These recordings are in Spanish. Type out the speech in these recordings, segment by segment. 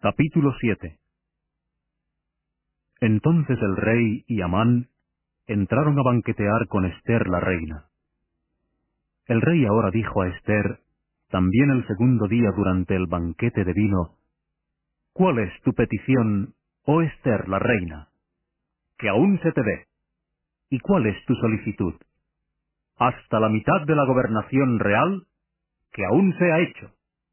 Capítulo 7. Entonces el rey y Amán entraron a banquetear con Ester la reina. El rey ahora dijo a Ester, también el segundo día durante el banquete de vino, ¿cuál es tu petición, oh Ester la reina? Que aún se te dé. ¿Y cuál es tu solicitud? Hasta la mitad de la gobernación real, que aún sea hecho.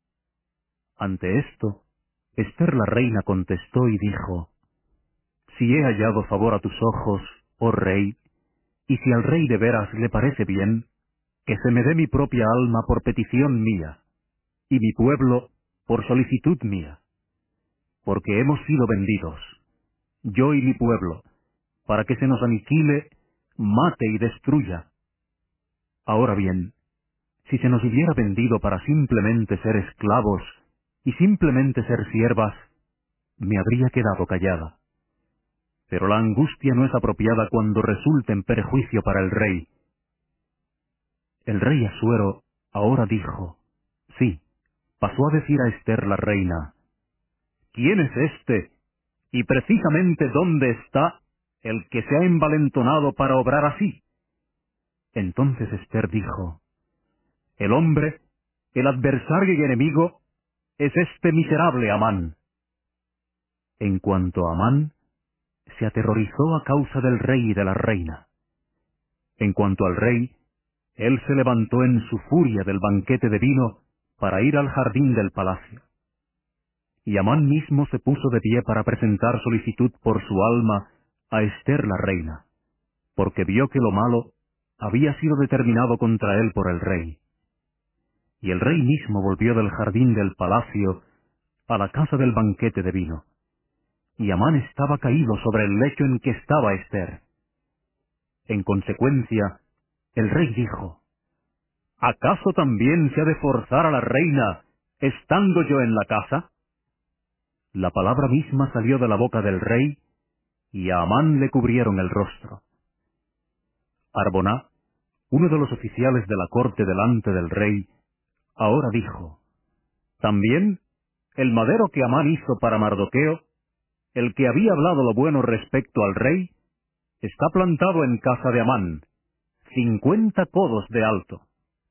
Ante esto, Ester la reina contestó y dijo, si he hallado favor a tus ojos, oh rey, y si al rey de veras le parece bien, que se me dé mi propia alma por petición mía, y mi pueblo por solicitud mía, porque hemos sido vendidos, yo y mi pueblo, para que se nos aniquile, mate y destruya. Ahora bien, si se nos hubiera vendido para simplemente ser esclavos y simplemente ser siervas, me habría quedado callada. Pero la angustia no es apropiada cuando resulta en perjuicio para el rey. El rey Asuero ahora dijo, sí, pasó a decir a Ester la reina, ¿quién es este? Y precisamente ¿dónde está el que se ha envalentonado para obrar así? Entonces Ester dijo, el hombre, el adversario y enemigo, es este miserable Amán. En cuanto a Amán, se aterrorizó a causa del rey y de la reina. En cuanto al rey, él se levantó en su furia del banquete de vino para ir al jardín del palacio. Y Amán mismo se puso de pie para presentar solicitud por su alma a Ester la reina, porque vio que lo malo había sido determinado contra él por el rey. Y el rey mismo volvió del jardín del palacio a la casa del banquete de vino. Y Amán estaba caído sobre el lecho en que estaba Ester. En consecuencia, el rey dijo, ¿acaso también se ha de forzar a la reina, estando yo en la casa? La palabra misma salió de la boca del rey, y a Amán le cubrieron el rostro. Arboná, uno de los oficiales de la corte delante del rey, ahora dijo, también el madero que Amán hizo para Mardoqueo, el que había hablado lo bueno respecto al rey, está plantado en casa de Amán, 50 codos de alto.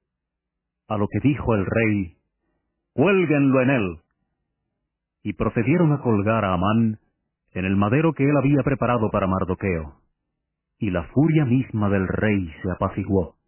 A lo que dijo el rey, cuélguenlo en él. Y procedieron a colgar a Amán en el madero que él había preparado para Mardoqueo. Y la furia misma del rey se apaciguó.